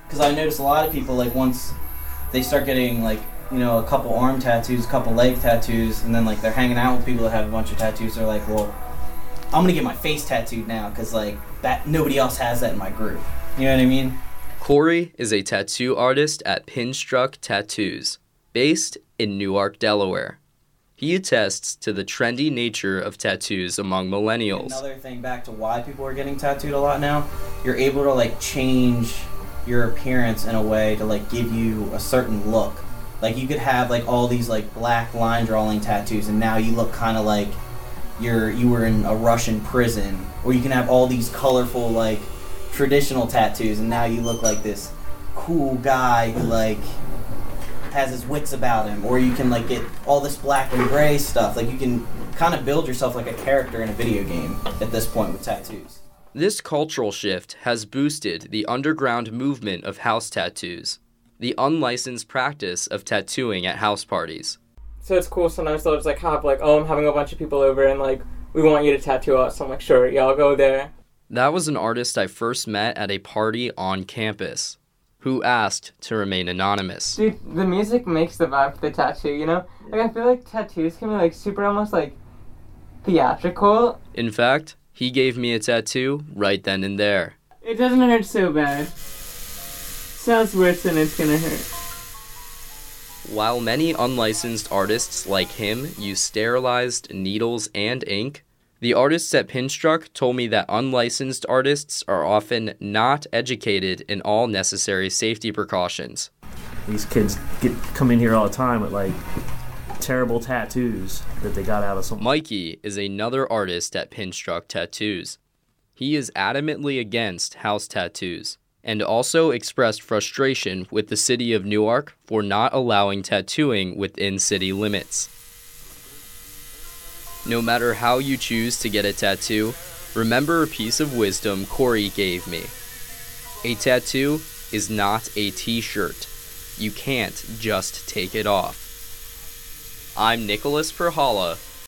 because I notice a lot of people, like, once they start getting, like, you know, a couple arm tattoos, a couple leg tattoos, and then, like, they're hanging out with people that have a bunch of tattoos, they're like, well, I'm gonna get my face tattooed now, because, like, that nobody else has that in my group. You know what I mean? Corey is a tattoo artist at Pinstruck Tattoos, based in Newark, Delaware. He attests to the trendy nature of tattoos among millennials. Another thing back to why people are getting tattooed a lot now, you're able to, like, change your appearance in a way to, like, give you a certain look. Like, you could have, like, all these, like, black line drawing tattoos, and now you look kind of like you were in a Russian prison. Or you can have all these colorful, like, traditional tattoos, and now you look like this cool guy who, like, has his wits about him. Or you can, like, get all this black and gray stuff. Like, you can kind of build yourself like a character in a video game at this point with tattoos. This cultural shift has boosted the underground movement of house tattoos, the unlicensed practice of tattooing at house parties. So it's cool sometimes they'll just, like, have, like, oh, I'm having a bunch of people over and, like, we want you to tattoo us. So I'm like, sure, yeah, I'll go there. That was an artist I first met at a party on campus, who asked to remain anonymous. Dude, the music makes the vibe for the tattoo, you know? Like, I feel like tattoos can be, like, super almost, like, theatrical. In fact, he gave me a tattoo right then and there. It doesn't hurt so bad. Sounds worse than it's gonna hurt. While many unlicensed artists like him use sterilized needles and ink, the artists at Pinstruck told me that unlicensed artists are often not educated in all necessary safety precautions. These kids come in here all the time with, like, terrible tattoos that they got out of some... Mikey is another artist at Pinstruck Tattoos. He is adamantly against house tattoos, and also expressed frustration with the city of Newark for not allowing tattooing within city limits. No matter how you choose to get a tattoo, remember a piece of wisdom Corey gave me. A tattoo is not a t-shirt. You can't just take it off. I'm Nicholas Perhala,